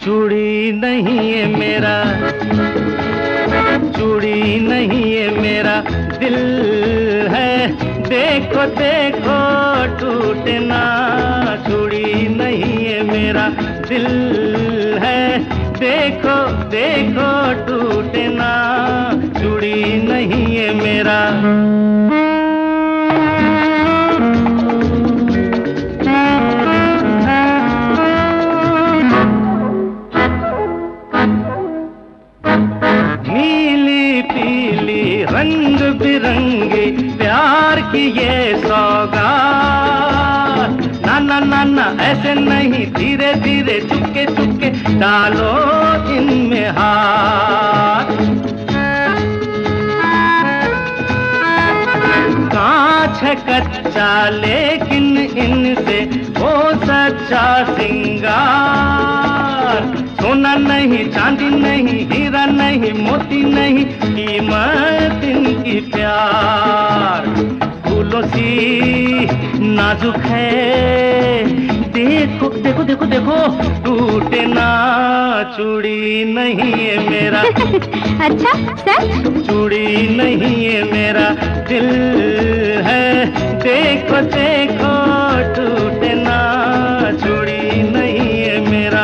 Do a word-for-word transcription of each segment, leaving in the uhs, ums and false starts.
चूड़ी नहीं है मेरा, चूड़ी नहीं है मेरा दिल है, देखो देखो टूटे ना। चूड़ी नहीं है मेरा दिल है, देखो देखो टूटे ना। चूड़ी नहीं है मेरा। नीली पीली रंग बिरंगी प्यार की ये सौगात, ना ना ना ना ऐसे नहीं, धीरे धीरे चुपके चुपके डालो इनमें हाथ। कांच है कच्चा लेकिन इनसे हो सच्चा सिंगार। सोना नहीं, चांदी नहीं, हीरा नहीं, मोती नहीं, कीमत इनकी प्यार। फूलों सी नाजुक है, देखो देखो देखो देखो टूटे ना। चूड़ी नहीं है मेरा अच्छा सच? चूड़ी नहीं है मेरा दिल है, देखो देखो टूटे ना। चूड़ी नहीं है मेरा।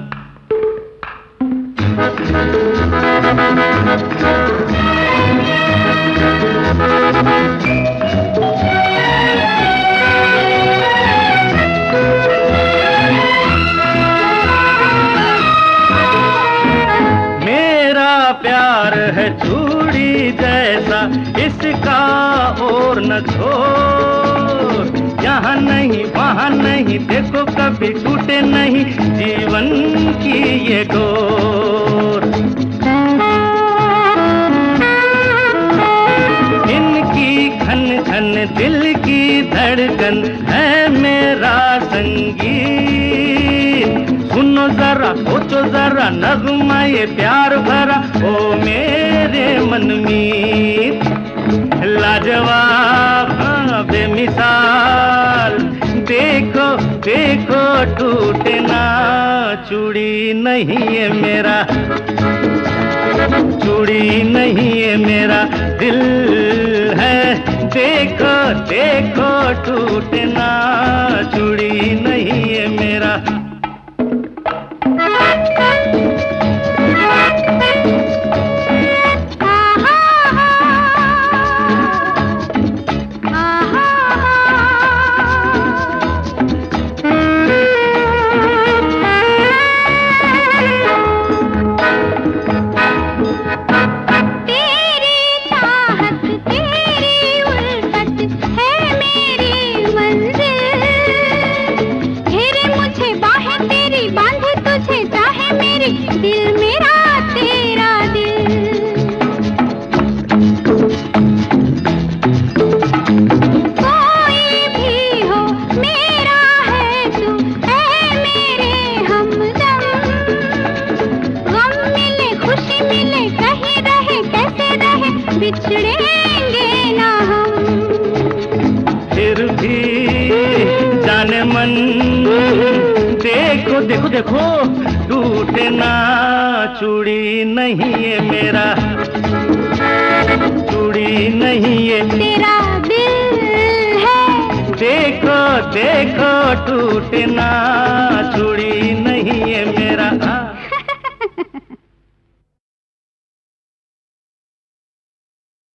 मेरा प्यार है चूड़ी जैसा, इसका और न छोड़। यहाँ नहीं वहाँ नहीं, देखो कभी टूटे नहीं जीवन की ये डोर। इनकी खन खन दिल की धड़कन है मेरा संगीत। सुनो जरा सोचो जरा नगमा ये प्यार भरा ओ मेरे मनमीत। लाजवाब हाँ बेमिसाल, देखो देखो टूटे ना। चूड़ी नहीं है मेरा, चूड़ी नहीं है मेरा दिल है, देखो देखो टूटे ना। चूड़ी नहीं है मेरा। दिल मेरा तेरा दिल, कोई भी हो मेरा है तू, ऐ मेरे हमदम। गम मिले खुशी मिले कहीं रहे कैसे रहे, बिछड़ेंगे ना हम। फिर भी जाने मन, देखो देखो देखो टूटे ना। चूड़ी नहीं है मेरा, चूड़ी नहीं है तेरा दिल है, देखो देखो टूटे ना। चूड़ी नहीं है